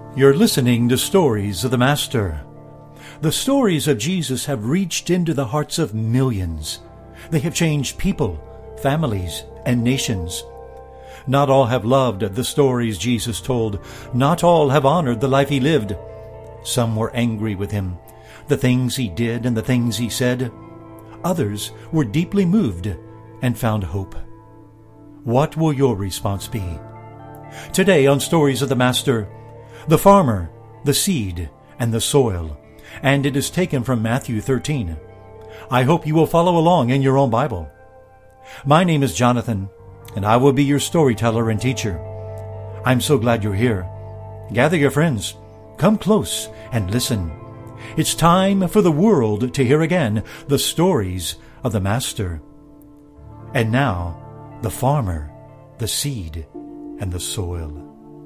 You're listening to Stories of the Master. The stories of Jesus have reached into the hearts of millions. They have changed people, families, and nations. Not all have loved the stories Jesus told. Not all have honored the life he lived. Some were angry with him, the things he did and the things he said. Others were deeply moved and found hope. What will your response be? Today on Stories of the Master, the farmer, the seed, and the soil, and it is taken from Matthew 13. I hope you will follow along in your own Bible. My name is Jonathan, and I will be your storyteller and teacher. I'm so glad you're here. Gather your friends, come close, and listen. It's time for the world to hear again the stories of the Master. And now, the farmer, the seed, and the soil.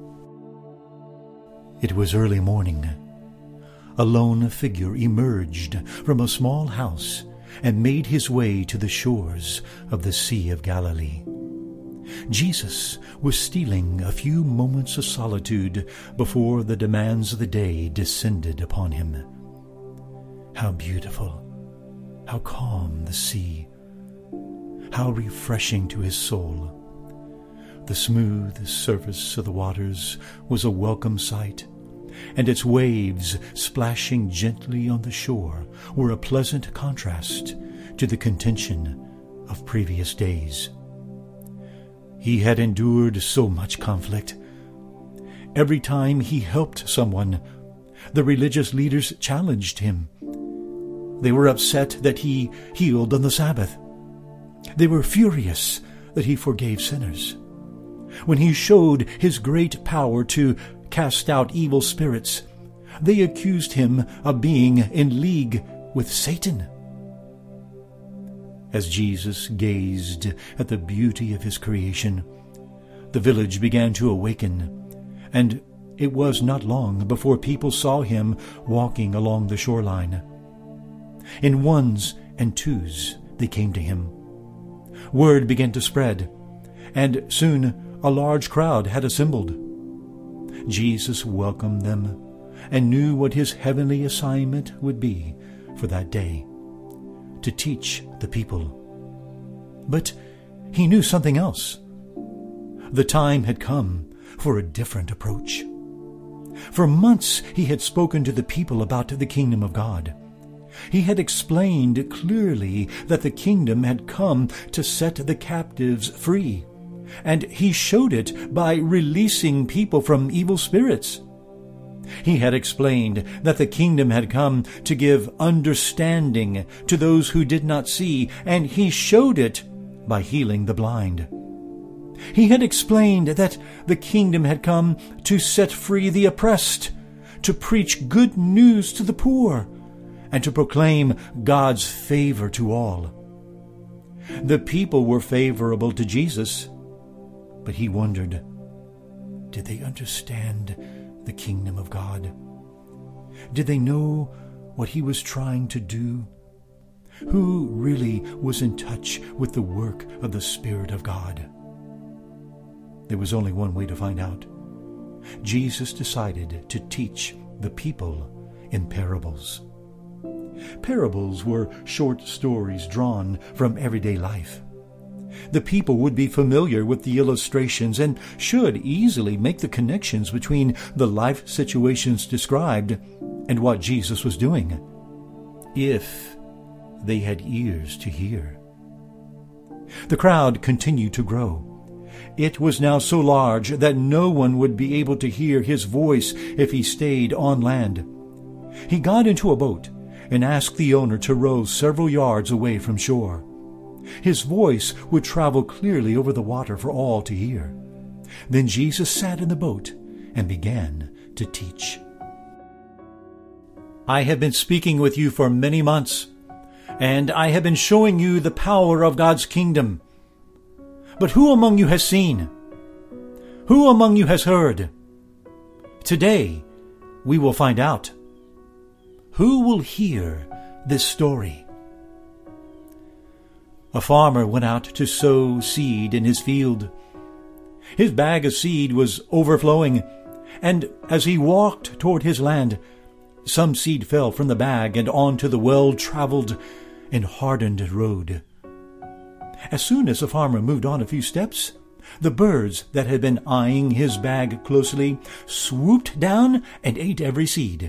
It was early morning. A lone figure emerged from a small house and made his way to the shores of the Sea of Galilee. Jesus was stealing a few moments of solitude before the demands of the day descended upon him. How beautiful, how calm the sea, how refreshing to his soul. The smooth surface of the waters was a welcome sight, and its waves splashing gently on the shore were a pleasant contrast to the contention of previous days. He had endured so much conflict. Every time he helped someone, the religious leaders challenged him. They were upset that he healed on the Sabbath. They were furious that he forgave sinners. When he showed his great power to cast out evil spirits, they accused him of being in league with Satan. As Jesus gazed at the beauty of his creation, the village began to awaken, and it was not long before people saw him walking along the shoreline. In ones and twos they came to him. Word began to spread, and soon a large crowd had assembled. Jesus welcomed them and knew what his heavenly assignment would be for that day, to teach the people. But he knew something else. The time had come for a different approach. For months he had spoken to the people about the kingdom of God. He had explained clearly that the kingdom had come to set the captives free, and he showed it by releasing people from evil spirits. He had explained that the kingdom had come to give understanding to those who did not see, and he showed it by healing the blind. He had explained that the kingdom had come to set free the oppressed, to preach good news to the poor, and to proclaim God's favor to all. The people were favorable to Jesus, but he wondered, did they understand the kingdom of God? Did they know what he was trying to do? Who really was in touch with the work of the Spirit of God? There was only one way to find out. Jesus decided to teach the people in parables. Parables were short stories drawn from everyday life. The people would be familiar with the illustrations and should easily make the connections between the life situations described and what Jesus was doing, if they had ears to hear. The crowd continued to grow. It was now so large that no one would be able to hear his voice if he stayed on land. He got into a boat and asked the owner to row several yards away from shore. His voice would travel clearly over the water for all to hear. Then Jesus sat in the boat and began to teach. I have been speaking with you for many months, and I have been showing you the power of God's kingdom. But who among you has seen? Who among you has heard? Today we will find out. Who will hear this story? A farmer went out to sow seed in his field. His bag of seed was overflowing, And as he walked toward his land, some seed fell from the bag and onto the well-traveled and hardened road. As soon as the farmer moved on a few steps, the birds that had been eyeing his bag closely swooped down and ate every seed.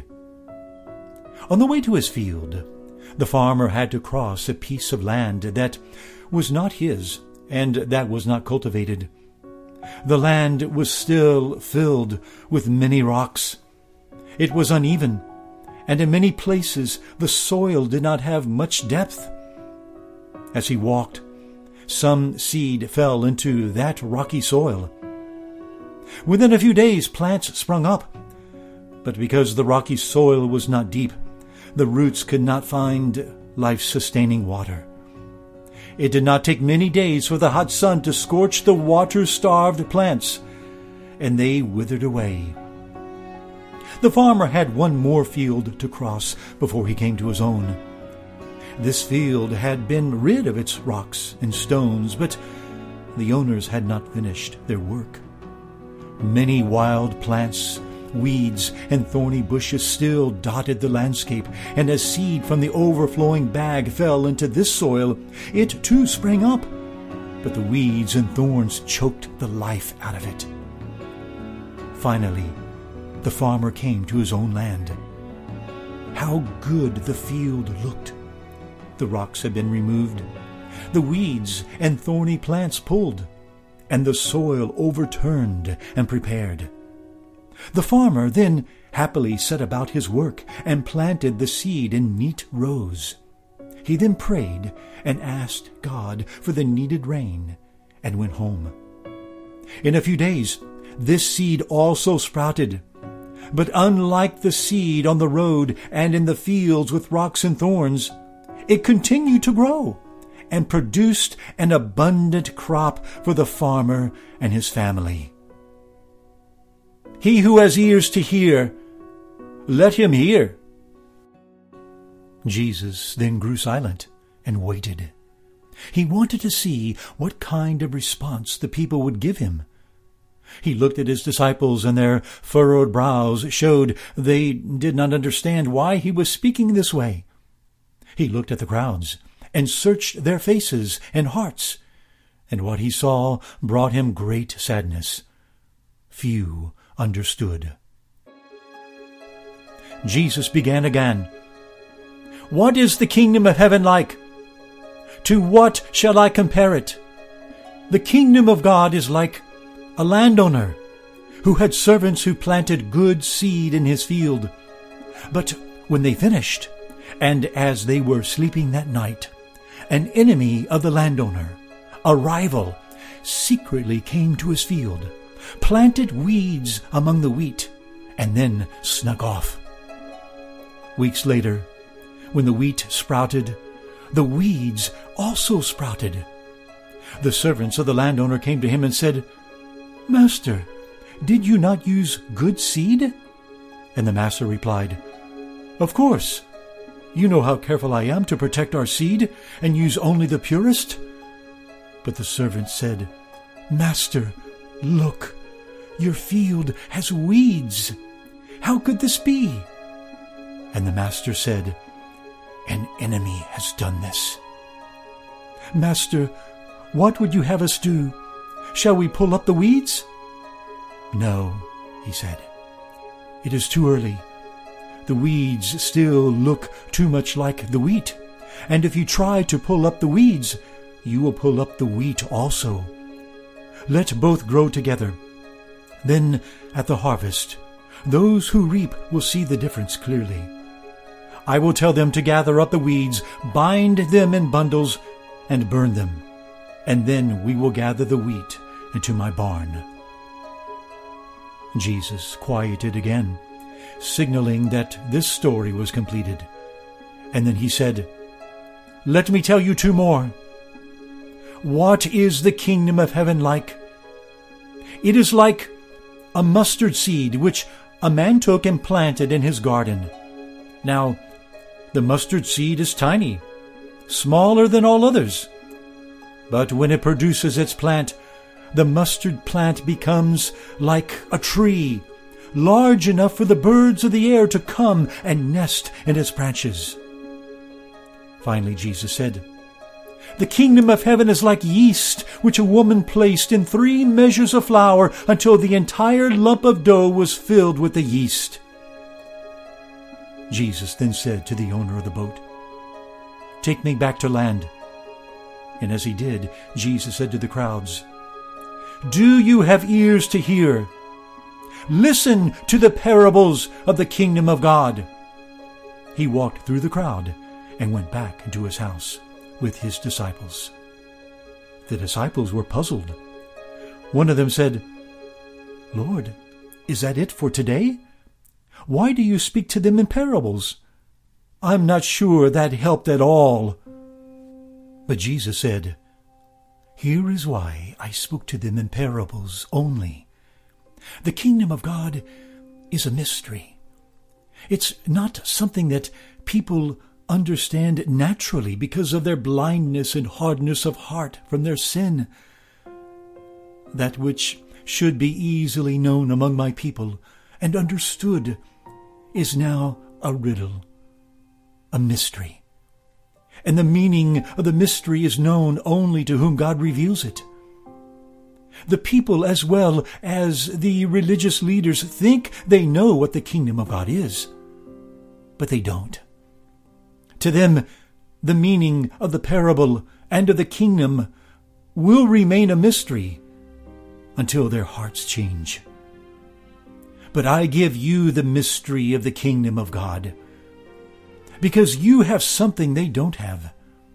On the way to his field, the farmer had to cross a piece of land that was not his and that was not cultivated. The land was still filled with many rocks. It was uneven, and in many places the soil did not have much depth. As he walked, some seed fell into that rocky soil. Within a few days plants sprung up, but because the rocky soil was not deep, the roots could not find life-sustaining water. It did not take many days for the hot sun to scorch the water-starved plants, and they withered away. The farmer had one more field to cross before he came to his own. This field had been rid of its rocks and stones, but the owners had not finished their work. Many wild plants, weeds, and thorny bushes still dotted the landscape, and as seed from the overflowing bag fell into this soil, it too sprang up, but the weeds and thorns choked the life out of it. Finally, the farmer came to his own land. How good the field looked! The rocks had been removed, the weeds and thorny plants pulled, and the soil overturned and prepared. The farmer then happily set about his work and planted the seed in neat rows. He then prayed and asked God for the needed rain and went home. In a few days, this seed also sprouted. But unlike the seed on the road and in the fields with rocks and thorns, it continued to grow and produced an abundant crop for the farmer and his family. He who has ears to hear, let him hear. Jesus then grew silent and waited. He wanted to see what kind of response the people would give him. He looked at his disciples, and their furrowed brows showed they did not understand why he was speaking this way. He looked at the crowds and searched their faces and hearts, and what he saw brought him great sadness. Few understood. Jesus began again. What is the kingdom of heaven like? To what shall I compare it? The kingdom of God is like a landowner who had servants who planted good seed in his field. But when they finished, and as they were sleeping that night, an enemy of the landowner, a rival, secretly came to his field, planted weeds among the wheat, and then snuck off. Weeks later, when the wheat sprouted, the weeds also sprouted. The servants of the landowner came to him and said, Master, did you not use good seed? And the master replied, Of course. You know how careful I am to protect our seed and use only the purest. But the servant said, Master, look, your field has weeds. How could this be? And the master said, An enemy has done this. Master, what would you have us do? Shall we pull up the weeds? No, he said. It is too early. The weeds still look too much like the wheat, and if you try to pull up the weeds, you will pull up the wheat also. Let both grow together. Then, at the harvest, those who reap will see the difference clearly. I will tell them to gather up the weeds, bind them in bundles, and burn them, and then we will gather the wheat into my barn. Jesus quieted again, signaling that this story was completed. And then he said, Let me tell you two more. What is the kingdom of heaven like? It is like a mustard seed which a man took and planted in his garden. Now, the mustard seed is tiny, smaller than all others. But when it produces its plant, the mustard plant becomes like a tree, large enough for the birds of the air to come and nest in its branches." Finally, Jesus said, "The kingdom of heaven is like yeast, which a woman placed in 3 measures of flour until the entire lump of dough was filled with the yeast." Jesus then said to the owner of the boat, "Take me back to land." And as he did, Jesus said to the crowds, "Do you have ears to hear? Listen to the parables of the kingdom of God." He walked through the crowd and went back into his house with his disciples. The disciples were puzzled. One of them said, "Lord, is that it for today? Why do you speak to them in parables? I'm not sure that helped at all." But Jesus said, "Here is why I spoke to them in parables only. The kingdom of God is a mystery. It's not something that people understand naturally because of their blindness and hardness of heart from their sin. That which should be easily known among my people and understood is now a riddle, a mystery. And the meaning of the mystery is known only to whom God reveals it. The people, as well as the religious leaders, think they know what the kingdom of God is, but they don't. To them, the meaning of the parable and of the kingdom will remain a mystery until their hearts change. But I give you the mystery of the kingdom of God, because you have something they don't have.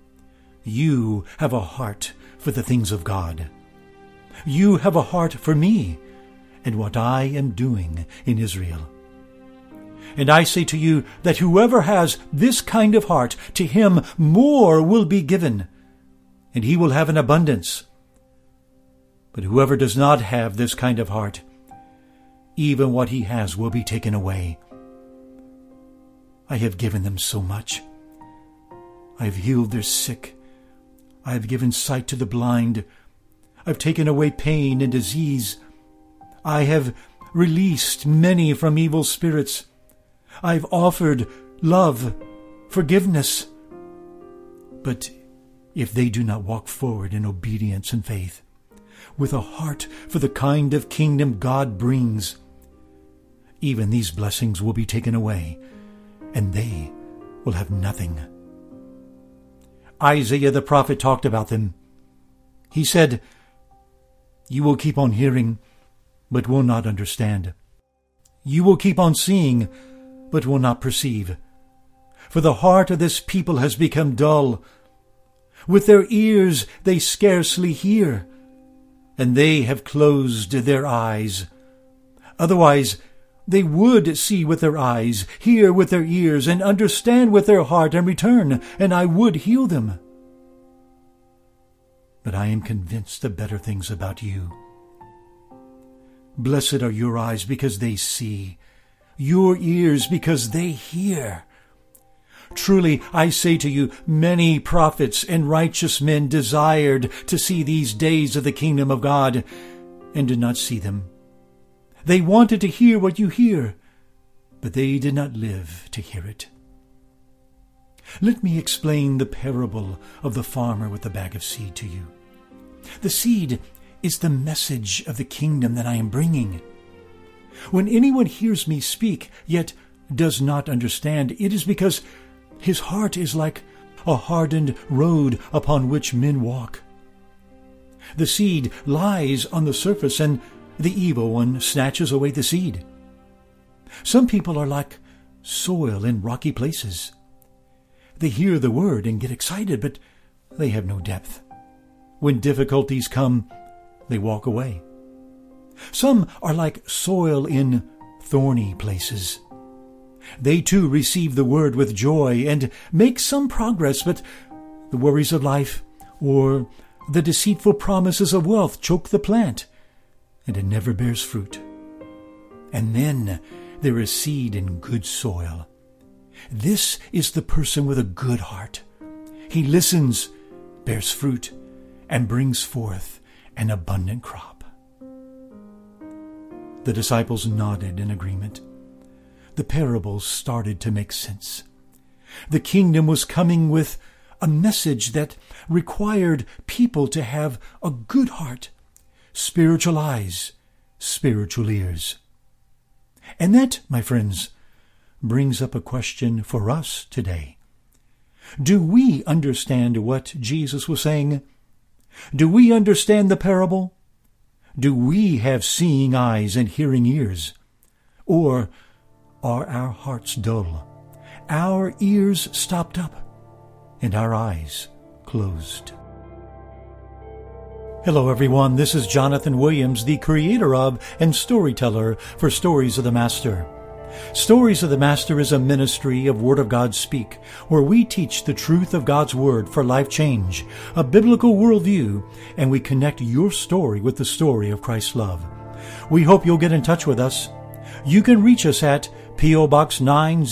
You have a heart for the things of God. You have a heart for me and what I am doing in Israel. And I say to you that whoever has this kind of heart, to him more will be given, and he will have an abundance. But whoever does not have this kind of heart, even what he has will be taken away. I have given them so much. I have healed their sick. I have given sight to the blind. I've taken away pain and disease. I have released many from evil spirits. I've offered love, forgiveness. But if they do not walk forward in obedience and faith, with a heart for the kind of kingdom God brings, even these blessings will be taken away, and they will have nothing. Isaiah the prophet talked about them. He said, "You will keep on hearing, but will not understand. You will keep on seeing, but will not perceive. For the heart of this people has become dull. With their ears they scarcely hear, and they have closed their eyes. Otherwise they would see with their eyes, hear with their ears, and understand with their heart, and return, and I would heal them. But I am convinced of better things about you. Blessed are your eyes because they see, your ears because they hear. Truly, I say to you, many prophets and righteous men desired to see these days of the kingdom of God, and did not see them. They wanted to hear what you hear, but they did not live to hear it." Let me explain the parable of the farmer with the bag of seed to you. The seed is the message of the kingdom that I am bringing. When anyone hears me speak, yet does not understand, it is because his heart is like a hardened road upon which men walk. The seed lies on the surface, and the evil one snatches away the seed. Some people are like soil in rocky places. They hear the word and get excited, but they have no depth. When difficulties come, they walk away. Some are like soil in thorny places. They too receive the word with joy and make some progress, but the worries of life or the deceitful promises of wealth choke the plant, and it never bears fruit. And then there is seed in good soil. This is the person with a good heart. He listens, bears fruit, and brings forth an abundant crop. The disciples nodded in agreement. The parables started to make sense. The kingdom was coming with a message that required people to have a good heart, spiritual eyes, spiritual ears. And that, my friends, brings up a question for us today. Do we understand what Jesus was saying? Do we understand the parable? Do we have seeing eyes and hearing ears? Or are our hearts dull, our ears stopped up, and our eyes closed? Hello everyone, this is Jonathan Williams, the creator of and storyteller for Stories of the Master. Stories of the Master is a ministry of Word of God Speak, where we teach the truth of God's Word for life change, a biblical worldview, and we connect your story with the story of Christ's love. We hope you'll get in touch with us. You can reach us at P.O. Box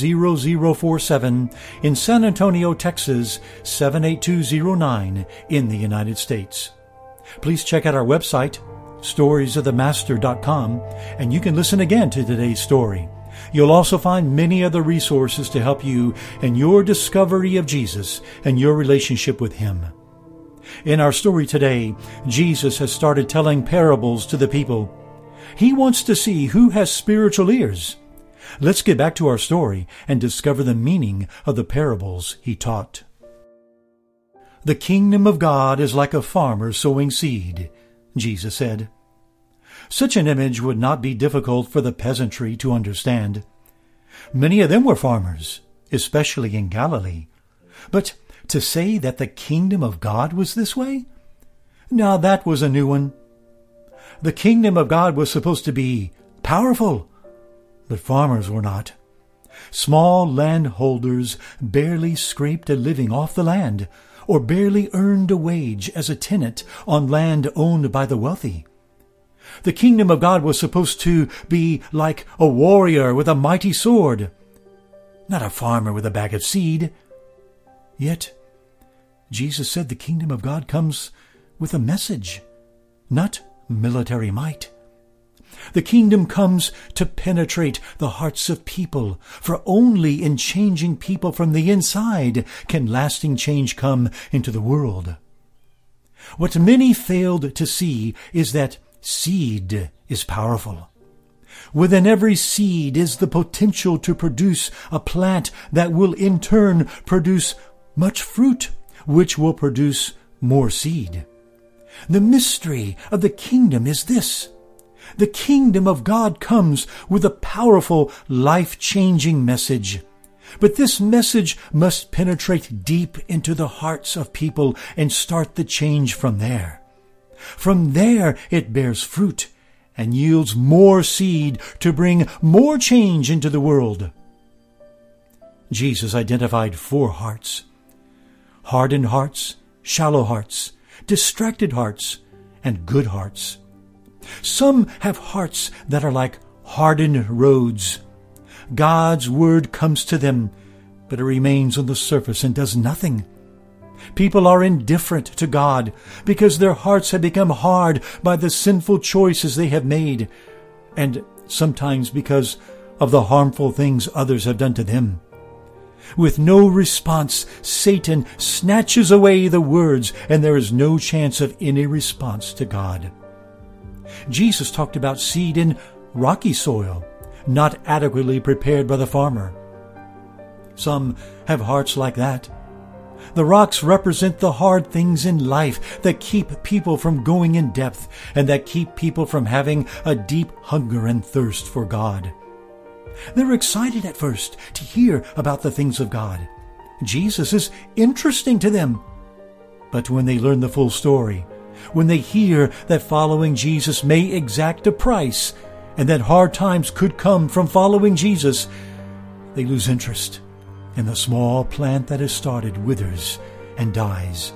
90047 in San Antonio, Texas 78209 in the United States. Please check out our website, storiesofthemaster.com, and you can listen again to today's story. You'll also find many other resources to help you in your discovery of Jesus and your relationship with Him. In our story today, Jesus has started telling parables to the people. He wants to see who has spiritual ears. Let's get back to our story and discover the meaning of the parables He taught. The kingdom of God is like a farmer sowing seed, Jesus said. Such an image would not be difficult for the peasantry to understand. Many of them were farmers, especially in Galilee. But to say that the kingdom of God was this way? Now that was a new one. The kingdom of God was supposed to be powerful, but farmers were not. Small landholders barely scraped a living off the land, or barely earned a wage as a tenant on land owned by the wealthy. The kingdom of God was supposed to be like a warrior with a mighty sword, not a farmer with a bag of seed. Yet, Jesus said the kingdom of God comes with a message, not military might. The kingdom comes to penetrate the hearts of people, for only in changing people from the inside can lasting change come into the world. What many failed to see is that seed is powerful. Within every seed is the potential to produce a plant that will in turn produce much fruit, which will produce more seed. The mystery of the kingdom is this. The kingdom of God comes with a powerful, life-changing message. But this message must penetrate deep into the hearts of people and start the change from there. From there it bears fruit and yields more seed to bring more change into the world. Jesus identified 4 hearts: hardened hearts, shallow hearts, distracted hearts, and good hearts. Some have hearts that are like hardened roads. God's word comes to them, but it remains on the surface and does nothing. People are indifferent to God because their hearts have become hard by the sinful choices they have made, and sometimes because of the harmful things others have done to them. With no response, Satan snatches away the words, and there is no chance of any response to God. Jesus talked about seed in rocky soil, not adequately prepared by the farmer. Some have hearts like that. The rocks represent the hard things in life that keep people from going in depth and that keep people from having a deep hunger and thirst for God. They're excited at first to hear about the things of God. Jesus is interesting to them. But when they learn the full story, when they hear that following Jesus may exact a price and that hard times could come from following Jesus, they lose interest. And the small plant that is started withers and dies.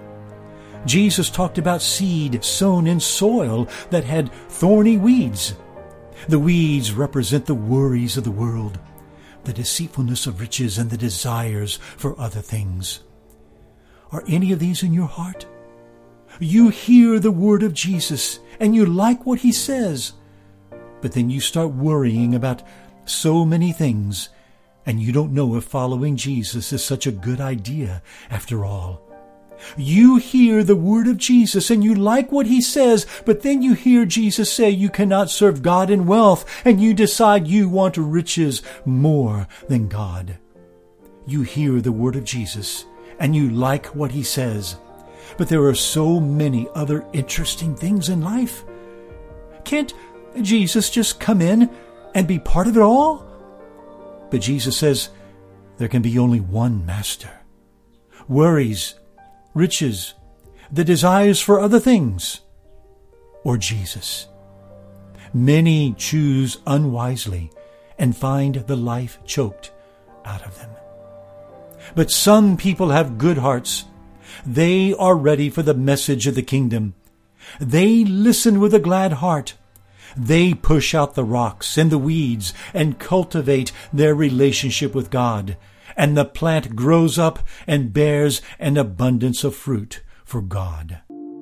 Jesus talked about seed sown in soil that had thorny weeds. The weeds represent the worries of the world, the deceitfulness of riches, and the desires for other things. Are any of these in your heart? You hear the word of Jesus, and you like what He says, But then you start worrying about so many things, and you don't know if following Jesus is such a good idea after all. You hear the word of Jesus and you like what he says, but then you hear Jesus say you cannot serve God and wealth, and you decide you want riches more than God. You hear the word of Jesus and you like what he says, but there are so many other interesting things in life. Can't Jesus just come in and be part of it all? But Jesus says there can be only one master. Worries, riches, the desires for other things, or Jesus. Many choose unwisely and find the life choked out of them. But some people have good hearts. They are ready for the message of the kingdom. They listen with a glad heart. They push out the rocks and the weeds and cultivate their relationship with God, and the plant grows up and bears an abundance of fruit for God.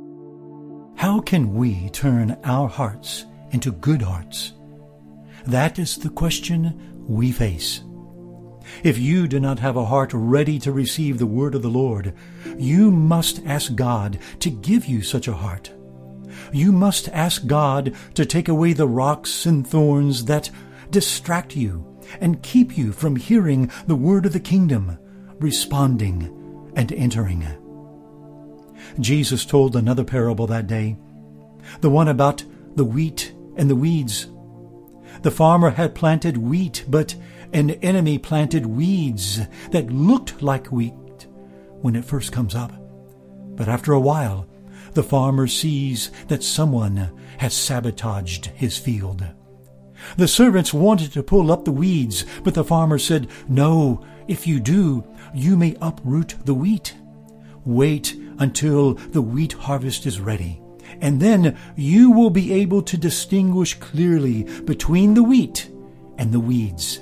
How can we turn our hearts into good hearts? That is the question we face. If you do not have a heart ready to receive the word of the Lord, you must ask God to give you such a heart. You must ask God to take away the rocks and thorns that distract you and keep you from hearing the word of the kingdom, responding, and entering. Jesus told another parable that day, the one about the wheat and the weeds. The farmer had planted wheat, but an enemy planted weeds that looked like wheat when it first comes up. But after a while, the farmer sees that someone has sabotaged his field. The servants wanted to pull up the weeds, but the farmer said, "No, if you do, you may uproot the wheat. Wait until the wheat harvest is ready, and then you will be able to distinguish clearly between the wheat and the weeds."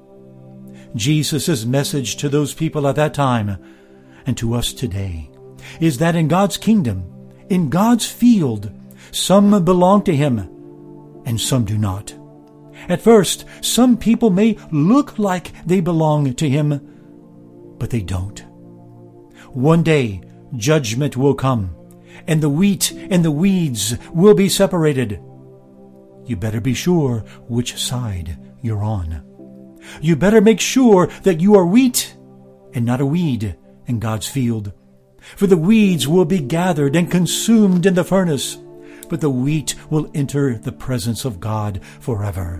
Jesus' message to those people at that time, and to us today, is that in God's kingdom, in God's field, some belong to him and some do not. At first, some people may look like they belong to him, but they don't. One day, judgment will come, and the wheat and the weeds will be separated. You better be sure which side you're on. You better make sure that you are wheat and not a weed in God's field. For the weeds will be gathered and consumed in the furnace, but the wheat will enter the presence of God forever.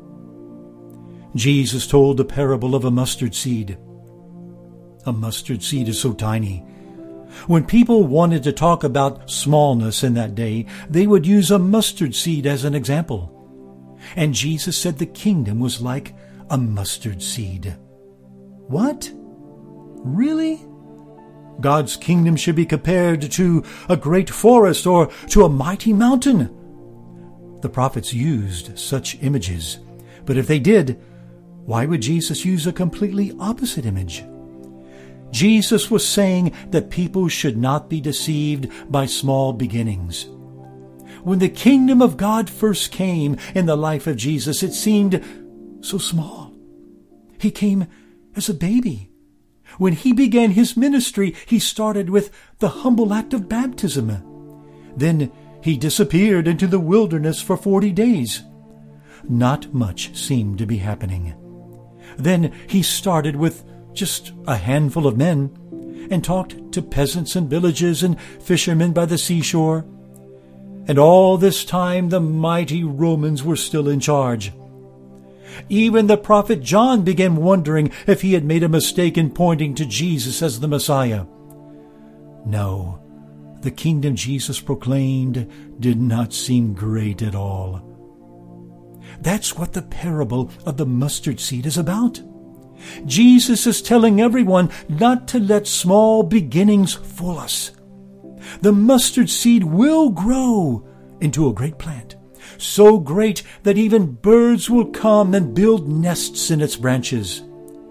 Jesus told the parable of a mustard seed. A mustard seed is so tiny. When people wanted to talk about smallness in that day, they would use a mustard seed as an example. And Jesus said the kingdom was like a mustard seed. What? Really? God's kingdom should be compared to a great forest or to a mighty mountain. The prophets used such images, but if they did, why would Jesus use a completely opposite image? Jesus was saying that people should not be deceived by small beginnings. When the kingdom of God first came in the life of Jesus, it seemed so small. He came as a baby. When he began his ministry, he started with the humble act of baptism. Then he disappeared into the wilderness for 40 days. Not much seemed to be happening. Then he started with just a handful of men and talked to peasants in villages and fishermen by the seashore. And all this time the mighty Romans were still in charge. Even the prophet John began wondering if he had made a mistake in pointing to Jesus as the Messiah. No, the kingdom Jesus proclaimed did not seem great at all. That's what the parable of the mustard seed is about. Jesus is telling everyone not to let small beginnings fool us. The mustard seed will grow into a great plant, so great that even birds will come and build nests in its branches.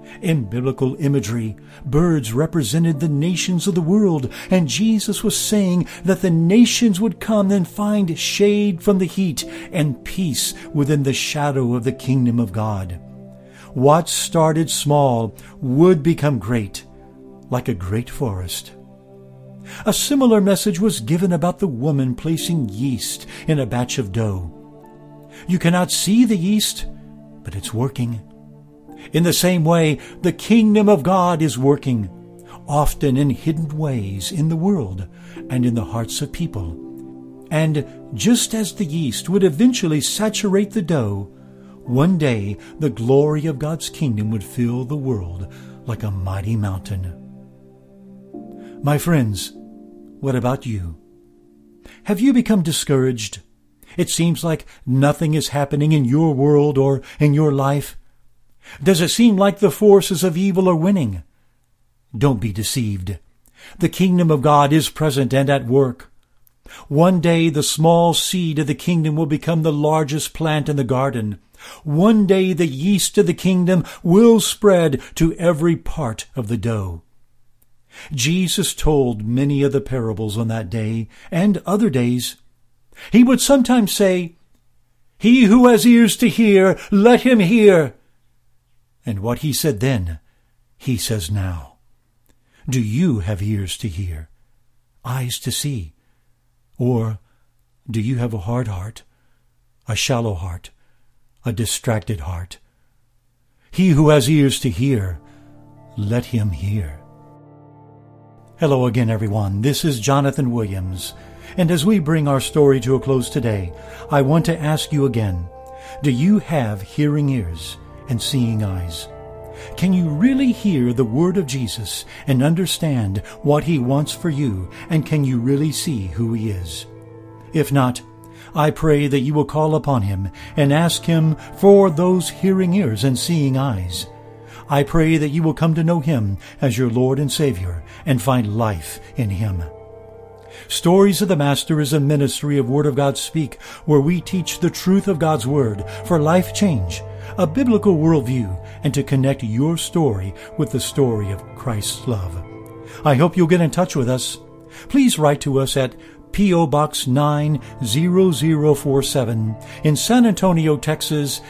In biblical imagery, birds represented the nations of the world, and Jesus was saying that the nations would come and find shade from the heat and peace within the shadow of the kingdom of God. What started small would become great, like a great forest. A similar message was given about the woman placing yeast in a batch of dough. You cannot see the yeast, but it's working. In the same way, the kingdom of God is working, often in hidden ways in the world and in the hearts of people. And just as the yeast would eventually saturate the dough, one day the glory of God's kingdom would fill the world like a mighty mountain. My friends, what about you? Have you become discouraged? It seems like nothing is happening in your world or in your life. Does it seem like the forces of evil are winning? Don't be deceived. The kingdom of God is present and at work. One day the small seed of the kingdom will become the largest plant in the garden. One day the yeast of the kingdom will spread to every part of the dough. Jesus told many of the parables on that day and other days. He would sometimes say, "He who has ears to hear, let him hear." And what he said then, he says now. Do you have ears to hear, eyes to see? Or do you have a hard heart, a shallow heart, a distracted heart? He who has ears to hear, let him hear. Hello again, everyone. This is Jonathan Williams. And as we bring our story to a close today, I want to ask you again, do you have hearing ears and seeing eyes? Can you really hear the word of Jesus and understand what he wants for you? And can you really see who he is? If not, I pray that you will call upon him and ask him for those hearing ears and seeing eyes. I pray that you will come to know him as your Lord and Savior and find life in him. Stories of the Master is a ministry of Word of God Speak, where we teach the truth of God's Word for life change, a biblical worldview, and to connect your story with the story of Christ's love. I hope you'll get in touch with us. Please write to us at P.O. Box 90047 in San Antonio, Texas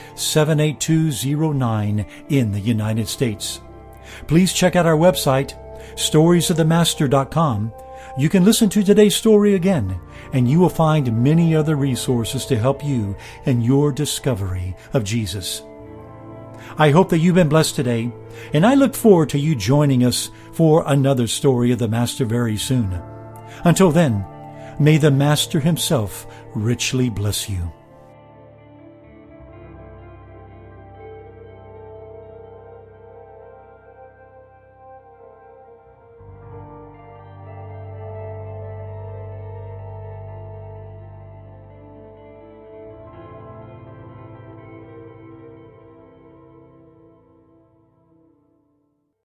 78209 in the United States. Please check out our website, storiesofthemaster.com. You can listen to today's story again, and you will find many other resources to help you in your discovery of Jesus. I hope that you've been blessed today, and I look forward to you joining us for another story of the Master very soon. Until then, may the Master himself richly bless you.